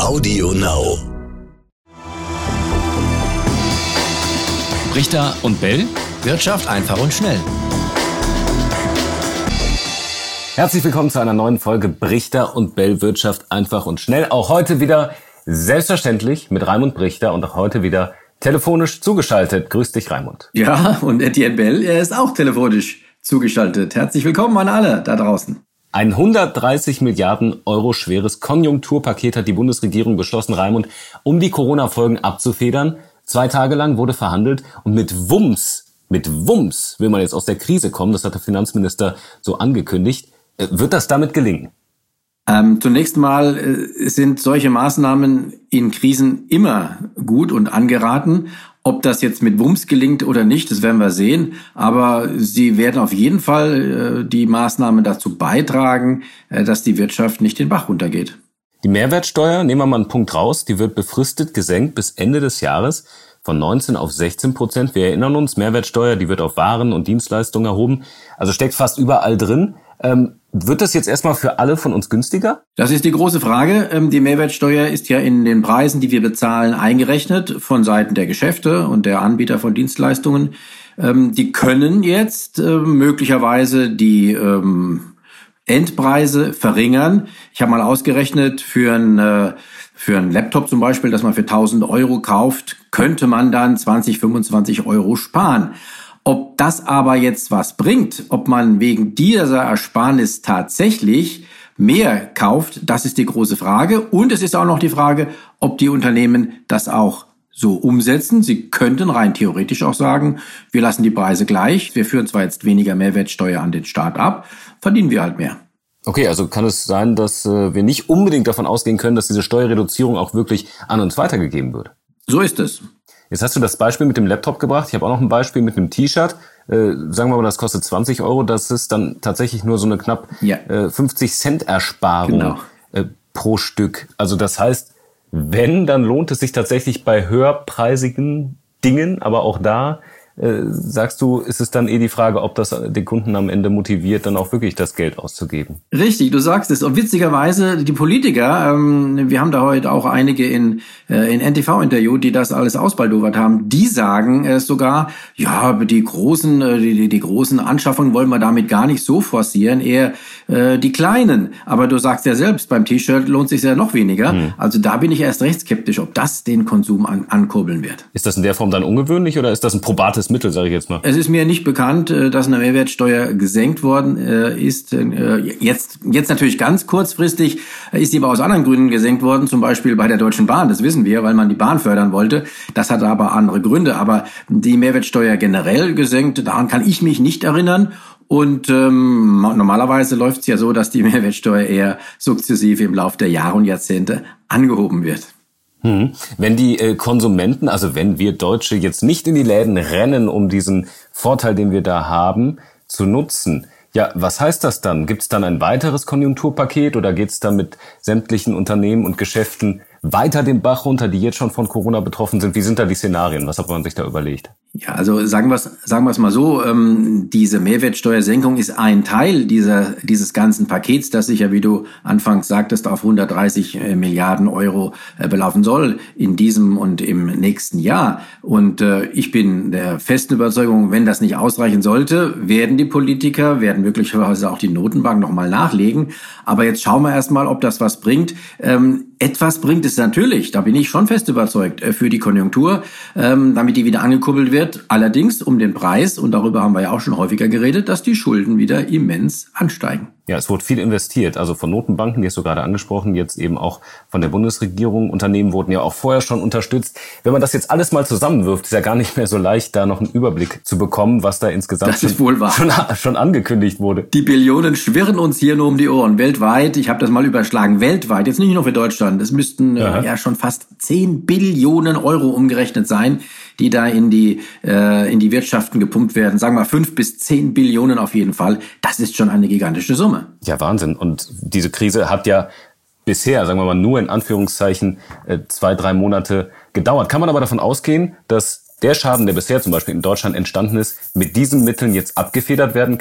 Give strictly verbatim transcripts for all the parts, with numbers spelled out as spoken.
Audio Now. Brichter und Bell. Wirtschaft einfach und schnell. Herzlich willkommen zu einer neuen Folge Brichter und Bell Wirtschaft einfach und schnell. Auch heute wieder selbstverständlich mit Raimund Brichter und auch heute wieder telefonisch zugeschaltet. Grüß dich, Raimund. Ja, und Etienne Bell, er ist auch telefonisch zugeschaltet. Herzlich willkommen an alle da draußen. Ein hundertdreißig Milliarden Euro schweres Konjunkturpaket hat die Bundesregierung beschlossen, Raimund, um die Corona-Folgen abzufedern. Zwei Tage lang wurde verhandelt und mit Wumms, mit Wumms will man jetzt aus der Krise kommen. Das hat der Finanzminister so angekündigt. Wird das damit gelingen? Ähm, zunächst mal äh, sind solche Maßnahmen in Krisen immer gut und angeraten. Ob das jetzt mit Wumms gelingt oder nicht, das werden wir sehen. Aber sie werden auf jeden Fall äh, die Maßnahmen dazu beitragen, äh, dass die Wirtschaft nicht den Bach runtergeht. Die Mehrwertsteuer, nehmen wir mal einen Punkt raus, die wird befristet gesenkt bis Ende des Jahres von neunzehn auf sechzehn Prozent. Wir erinnern uns, Mehrwertsteuer, die wird auf Waren und Dienstleistungen erhoben. Also steckt fast überall drin. Ähm, wird das jetzt erstmal für alle von uns günstiger? Das ist die große Frage. Die Mehrwertsteuer ist ja in den Preisen, die wir bezahlen, eingerechnet von Seiten der Geschäfte und der Anbieter von Dienstleistungen. Die können jetzt möglicherweise die Endpreise verringern. Ich habe mal ausgerechnet, für ein Für einen Laptop zum Beispiel, das man für tausend Euro kauft, könnte man dann zwanzig, fünfundzwanzig Euro sparen. Ob das aber jetzt was bringt, ob man wegen dieser Ersparnis tatsächlich mehr kauft, das ist die große Frage. Und es ist auch noch die Frage, ob die Unternehmen das auch so umsetzen. Sie könnten rein theoretisch auch sagen, wir lassen die Preise gleich. Wir führen zwar jetzt weniger Mehrwertsteuer an den Staat ab, verdienen wir halt mehr. Okay, also kann es sein, dass äh, wir nicht unbedingt davon ausgehen können, dass diese Steuerreduzierung auch wirklich an uns weitergegeben wird? So ist es. Jetzt hast du das Beispiel mit dem Laptop gebracht. Ich habe auch noch ein Beispiel mit einem T-Shirt. Äh, sagen wir mal, das kostet zwanzig Euro. Das ist dann tatsächlich nur so eine knapp ja. äh, fünfzig Cent Ersparung genau. äh, pro Stück. Also das heißt, wenn, dann lohnt es sich tatsächlich bei höherpreisigen Dingen, aber auch da Äh, sagst du, ist es dann eh die Frage, ob das den Kunden am Ende motiviert, dann auch wirklich das Geld auszugeben? Richtig, du sagst es. Und witzigerweise, die Politiker, ähm, wir haben da heute auch einige in, äh, in N T V interviewt, die das alles ausbaldowert haben, die sagen äh, sogar, ja, die großen, äh, die, die großen Anschaffungen wollen wir damit gar nicht so forcieren, eher äh, die kleinen. Aber du sagst ja selbst, beim T-Shirt lohnt sich ja noch weniger. Hm. Also da bin ich erst recht skeptisch, ob das den Konsum an, ankurbeln wird. Ist das in der Form dann ungewöhnlich oder ist das ein probates Mittel, sage ich jetzt mal? Es ist mir nicht bekannt, dass eine Mehrwertsteuer gesenkt worden ist. Jetzt, jetzt natürlich ganz kurzfristig ist sie aber aus anderen Gründen gesenkt worden, zum Beispiel bei der Deutschen Bahn. Das wissen wir, weil man die Bahn fördern wollte. Das hat aber andere Gründe. Aber die Mehrwertsteuer generell gesenkt, daran kann ich mich nicht erinnern. Und ähm, normalerweise läuft es ja so, dass die Mehrwertsteuer eher sukzessive im Laufe der Jahre und Jahrzehnte angehoben wird. Hm. Wenn die äh, Konsumenten, also wenn wir Deutsche jetzt nicht in die Läden rennen, um diesen Vorteil, den wir da haben, zu nutzen, ja, was heißt das dann? Gibt es dann ein weiteres Konjunkturpaket oder geht es dann mit sämtlichen Unternehmen und Geschäften weiter den Bach runter, die jetzt schon von Corona betroffen sind? Wie sind da die Szenarien? Was hat man sich da überlegt? Ja, also sagen wir es sagen wir es mal so, ähm, diese Mehrwertsteuersenkung ist ein Teil dieser dieses ganzen Pakets, das sich ja, wie du anfangs sagtest, auf hundertdreißig Milliarden Euro äh, belaufen soll in diesem und im nächsten Jahr. Und äh, ich bin der festen Überzeugung, wenn das nicht ausreichen sollte, werden die Politiker, werden möglicherweise auch die Notenbank nochmal nachlegen. Aber jetzt schauen wir erstmal, ob das was bringt. Ähm, etwas bringt es natürlich, da bin ich schon fest überzeugt, für die Konjunktur, ähm, damit die wieder angekurbelt wird. Allerdings um den Preis, und darüber haben wir ja auch schon häufiger geredet, dass die Schulden wieder immens ansteigen. Ja, es wurde viel investiert, also von Notenbanken, die hast du gerade angesprochen, jetzt eben auch von der Bundesregierung. Unternehmen wurden ja auch vorher schon unterstützt. Wenn man das jetzt alles mal zusammenwirft, ist ja gar nicht mehr so leicht, da noch einen Überblick zu bekommen, was da insgesamt das ist wohl wahr. Schon, schon angekündigt wurde. Die Billionen schwirren uns hier nur um die Ohren. Weltweit, ich habe das mal überschlagen, weltweit, jetzt nicht nur für Deutschland, es müssten äh, ja schon fast zehn Billionen Euro umgerechnet sein, die da in die äh, in die Wirtschaften gepumpt werden. Sagen wir fünf bis zehn Billionen auf jeden Fall. Das ist schon eine gigantische Summe. Ja, Wahnsinn. Und diese Krise hat ja bisher, sagen wir mal, nur in Anführungszeichen äh, zwei, drei Monate gedauert. Kann man aber davon ausgehen, dass der Schaden, der bisher zum Beispiel in Deutschland entstanden ist, mit diesen Mitteln jetzt abgefedert werden kann?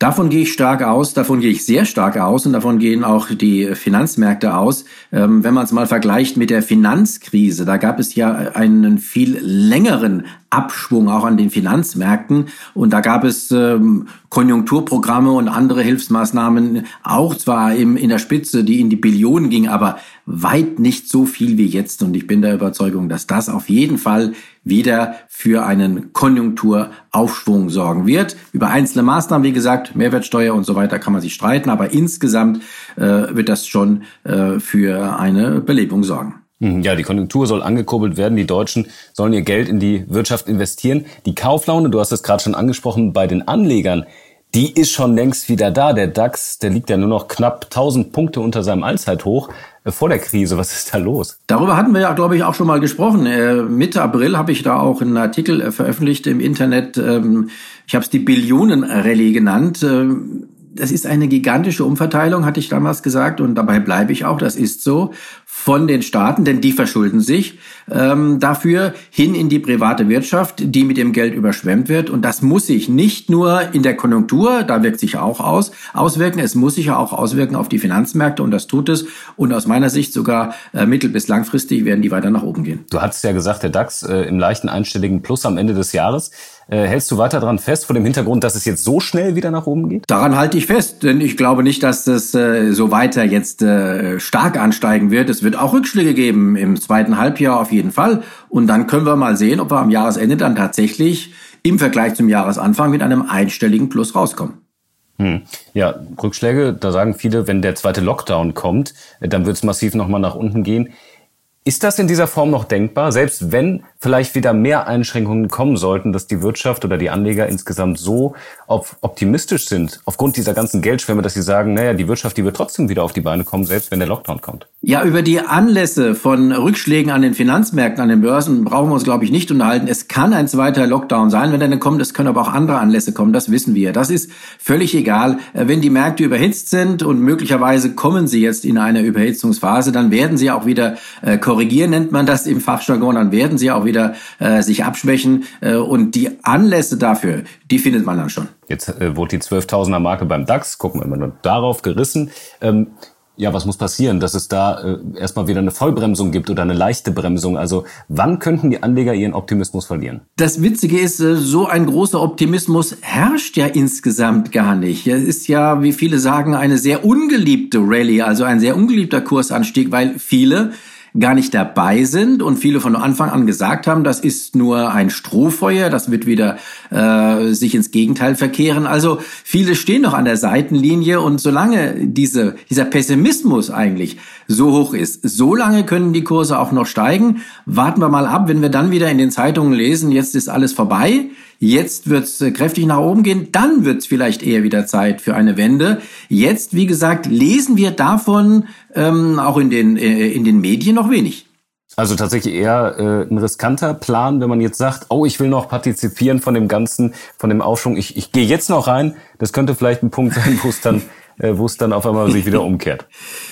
Davon gehe ich stark aus, davon gehe ich sehr stark aus und davon gehen auch die Finanzmärkte aus. Ähm, wenn man es mal vergleicht mit der Finanzkrise, da gab es ja einen viel längeren Abschwung auch an den Finanzmärkten und da gab es ähm, Konjunkturprogramme und andere Hilfsmaßnahmen, auch zwar im, in der Spitze, die in die Billionen gingen, aber weit nicht so viel wie jetzt und ich bin der Überzeugung, dass das auf jeden Fall wieder für einen Konjunkturaufschwung sorgen wird. Über einzelne Maßnahmen, wie gesagt, Mehrwertsteuer und so weiter kann man sich streiten, aber insgesamt äh, wird das schon äh, für eine Belebung sorgen. Ja, die Konjunktur soll angekurbelt werden. Die Deutschen sollen ihr Geld in die Wirtschaft investieren. Die Kauflaune, du hast es gerade schon angesprochen, bei den Anlegern, die ist schon längst wieder da. Der DAX, der liegt ja nur noch knapp tausend Punkte unter seinem Allzeithoch äh, vor der Krise. Was ist da los? Darüber hatten wir ja, glaube ich, auch schon mal gesprochen. Äh, Mitte April habe ich da auch einen Artikel äh, veröffentlicht im Internet. Ähm, ich habe es die Billionen-Rallye genannt. Ähm, das ist eine gigantische Umverteilung, hatte ich damals gesagt. Und dabei bleibe ich auch. Das ist so. Von den Staaten, denn die verschulden sich ähm, dafür hin in die private Wirtschaft, die mit dem Geld überschwemmt wird. Und das muss sich nicht nur in der Konjunktur, da wirkt sich auch aus, auswirken, es muss sich ja auch auswirken auf die Finanzmärkte und das tut es. Und aus meiner Sicht sogar äh, mittel- bis langfristig werden die weiter nach oben gehen. Du hattest ja gesagt, der DAX äh, im leichten einstelligen Plus am Ende des Jahres. Äh, hältst du weiter daran fest, vor dem Hintergrund, dass es jetzt so schnell wieder nach oben geht? Daran halte ich fest, denn ich glaube nicht, dass es äh, so weiter jetzt äh, stark ansteigen wird. Es wird auch Rückschläge geben im zweiten Halbjahr auf jeden Fall. Und dann können wir mal sehen, ob wir am Jahresende dann tatsächlich im Vergleich zum Jahresanfang mit einem einstelligen Plus rauskommen. Hm. Ja, Rückschläge, da sagen viele, wenn der zweite Lockdown kommt, dann wird es massiv nochmal nach unten gehen. Ist das in dieser Form noch denkbar, selbst wenn vielleicht wieder mehr Einschränkungen kommen sollten, dass die Wirtschaft oder die Anleger insgesamt so optimistisch sind, aufgrund dieser ganzen Geldschwemme, dass sie sagen, naja, die Wirtschaft, die wird trotzdem wieder auf die Beine kommen, selbst wenn der Lockdown kommt? Ja, über die Anlässe von Rückschlägen an den Finanzmärkten, an den Börsen brauchen wir uns, glaube ich, nicht unterhalten. Es kann ein zweiter Lockdown sein, wenn der dann kommt. Es können aber auch andere Anlässe kommen, das wissen wir. Das ist völlig egal. Wenn die Märkte überhitzt sind und möglicherweise kommen sie jetzt in eine Überhitzungsphase, dann werden sie auch wieder äh, korrigieren, nennt man das im Fachjargon, dann werden sie auch wieder äh, sich abschwächen äh, und die Anlässe dafür, die findet man dann schon. Jetzt äh, wurde die zwölftausender Marke beim DAX, gucken wir mal darauf, gerissen. Ähm, ja, was muss passieren, dass es da äh, erstmal wieder eine Vollbremsung gibt oder eine leichte Bremsung? Also wann könnten die Anleger ihren Optimismus verlieren? Das Witzige ist, äh, so ein großer Optimismus herrscht ja insgesamt gar nicht. Es ist ja, wie viele sagen, eine sehr ungeliebte Rallye, also ein sehr ungeliebter Kursanstieg, weil viele gar nicht dabei sind und viele von Anfang an gesagt haben, das ist nur ein Strohfeuer, das wird wieder äh, sich ins Gegenteil verkehren. Also viele stehen noch an der Seitenlinie und solange diese, dieser Pessimismus eigentlich so hoch ist, solange können die Kurse auch noch steigen. Warten wir mal ab, wenn wir dann wieder in den Zeitungen lesen, jetzt ist alles vorbei, jetzt wird's äh, kräftig nach oben gehen, dann wird's vielleicht eher wieder Zeit für eine Wende. Jetzt, wie gesagt, lesen wir davon ähm, auch in den, äh, in den Medien noch wenig. Also tatsächlich eher äh, ein riskanter Plan, wenn man jetzt sagt, oh, ich will noch partizipieren von dem Ganzen, von dem Aufschwung, ich, ich gehe jetzt noch rein. Das könnte vielleicht ein Punkt sein, wo es dann, äh, wo es dann auf einmal sich wieder umkehrt.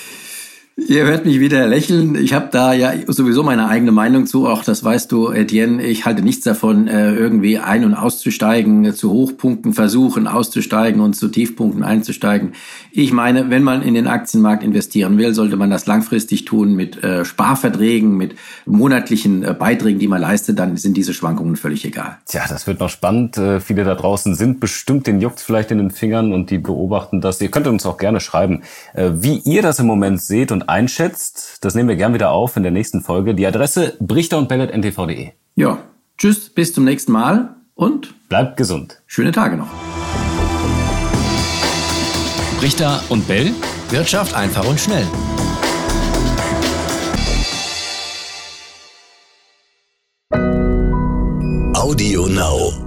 Ihr hört mich wieder lächeln. Ich habe da ja sowieso meine eigene Meinung zu. Auch das weißt du, Etienne. Ich halte nichts davon, irgendwie ein- und auszusteigen, zu Hochpunkten versuchen auszusteigen und zu Tiefpunkten einzusteigen. Ich meine, wenn man in den Aktienmarkt investieren will, sollte man das langfristig tun mit äh, Sparverträgen, mit monatlichen äh, Beiträgen, die man leistet. Dann sind diese Schwankungen völlig egal. Tja, das wird noch spannend. Äh, viele da draußen sind bestimmt, den juckt's vielleicht in den Fingern und die beobachten das. Ihr könnt uns auch gerne schreiben, äh, wie ihr das im Moment seht und einschätzt. Das nehmen wir gern wieder auf in der nächsten Folge. Die Adresse brichter und bell at n t v punkt d e. Ja, tschüss, bis zum nächsten Mal und bleibt gesund. Schöne Tage noch. Brichter und Bell. Wirtschaft einfach und schnell. Audio Now.